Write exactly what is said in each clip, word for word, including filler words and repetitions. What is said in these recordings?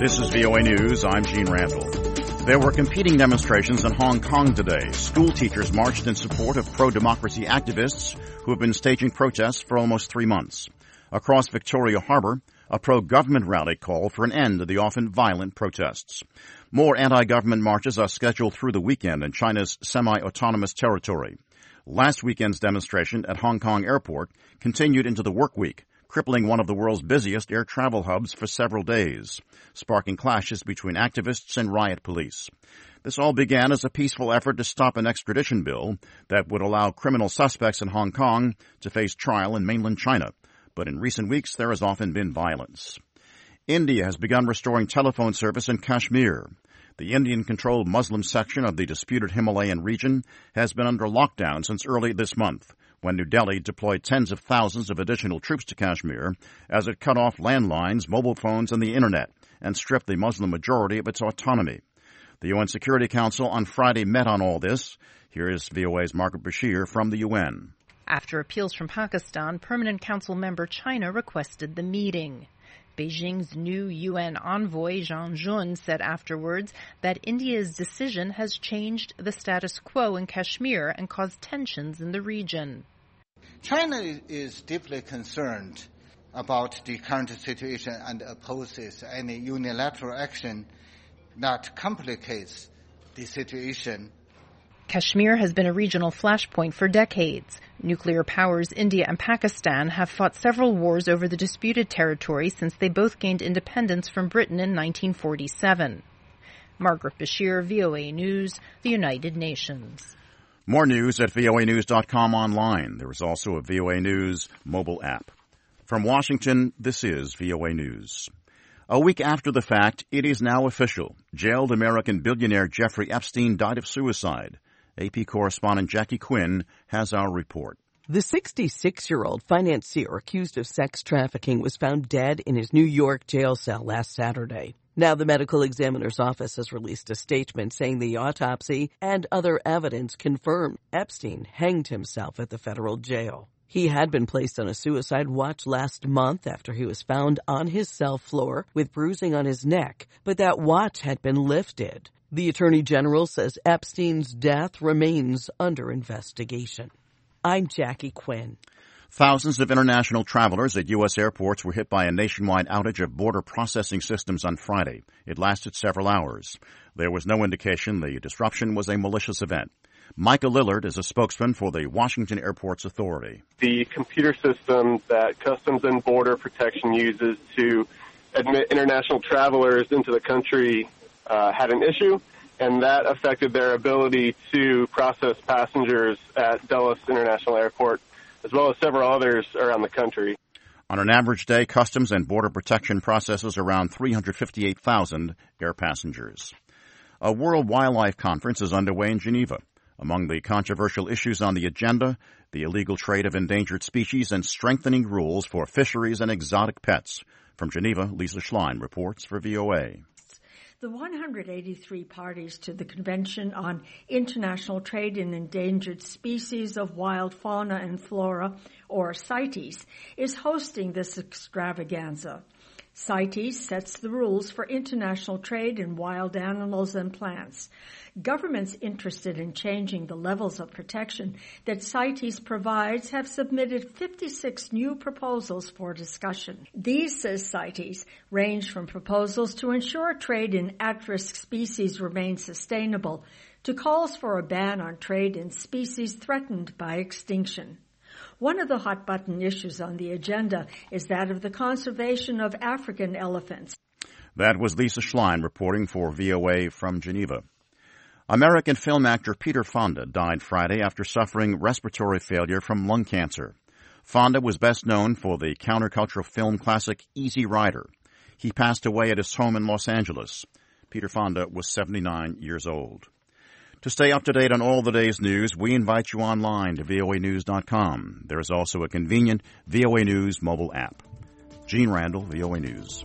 This is V O A News. I'm Gene Randall. There were competing demonstrations in Hong Kong today. School teachers marched in support of pro-democracy activists who have been staging protests for almost three months. Across Victoria Harbour, a pro-government rally called for an end to the often violent protests. More anti-government marches are scheduled through the weekend in China's semi-autonomous territory. Last weekend's demonstration at Hong Kong Airport continued into the work week, crippling one of the world's busiest air travel hubs for several days, sparking clashes between activists and riot police. This all began as a peaceful effort to stop an extradition bill that would allow criminal suspects in Hong Kong to face trial in mainland China. But in recent weeks, there has often been violence. India has begun restoring telephone service in Kashmir. The Indian-controlled Muslim section of the disputed Himalayan region has been under lockdown since early this month, when New Delhi deployed tens of thousands of additional troops to Kashmir as it cut off landlines, mobile phones, and the Internet, and stripped the Muslim majority of its autonomy. The U N Security Council on Friday met on all this. Here is V O A's Margaret Bashir from the U N. After appeals from Pakistan, Permanent Council member China requested the meeting. Beijing's new U N envoy, Zhang Jun, said afterwards that India's decision has changed the status quo in Kashmir and caused tensions in the region. China is deeply concerned about the current situation and opposes any unilateral action that complicates the situation. Kashmir has been a regional flashpoint for decades. Nuclear powers India and Pakistan have fought several wars over the disputed territory since they both gained independence from Britain in nineteen forty-seven. Margaret Bashir, V O A News, the United Nations. More news at V O A news dot com online. There is also a V O A News mobile app. From Washington, this is V O A News. A week after the fact, it is now official. Jailed American billionaire Jeffrey Epstein died of suicide. A P correspondent Jackie Quinn has our report. The sixty-six-year-old financier accused of sex trafficking was found dead in his New York jail cell last Saturday. Now the medical examiner's office has released a statement saying the autopsy and other evidence confirmed Epstein hanged himself at the federal jail. He had been placed on a suicide watch last month after he was found on his cell floor with bruising on his neck, but that watch had been lifted. The Attorney General says Epstein's death remains under investigation. I'm Jackie Quinn. Thousands of international travelers at U S airports were hit by a nationwide outage of border processing systems on Friday. It lasted several hours. There was no indication the disruption was a malicious event. Micah Lillard is a spokesman for the Washington Airports Authority. The computer system that Customs and Border Protection uses to admit international travelers into the country uh, had an issue, and that affected their ability to process passengers at Dulles International Airport, as well as several others around the country. On an average day, Customs and Border Protection processes around three hundred fifty-eight thousand air passengers. A World Wildlife Conference is underway in Geneva. Among the controversial issues on the agenda, the illegal trade of endangered species and strengthening rules for fisheries and exotic pets. From Geneva, Lisa Schlein reports for V O A. The one hundred eighty-three parties to the Convention on International Trade in Endangered Species of Wild Fauna and Flora, or CITES, is hosting this extravaganza. CITES sets the rules for international trade in wild animals and plants. Governments interested in changing the levels of protection that CITES provides have submitted fifty-six new proposals for discussion. These, says CITES, range from proposals to ensure trade in at-risk species remains sustainable to calls for a ban on trade in species threatened by extinction. One of the hot-button issues on the agenda is that of the conservation of African elephants. That was Lisa Schlein reporting for V O A from Geneva. American film actor Peter Fonda died Friday after suffering respiratory failure from lung cancer. Fonda was best known for the countercultural film classic Easy Rider. He passed away at his home in Los Angeles. Peter Fonda was seventy-nine years old. To stay up to date on all the day's news, we invite you online to V O A news dot com. There is also a convenient V O A News mobile app. Gene Randall, V O A News.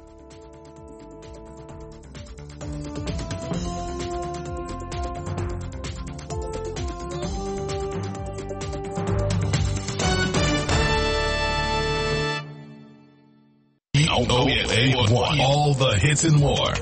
oh eight one. All the hits and more.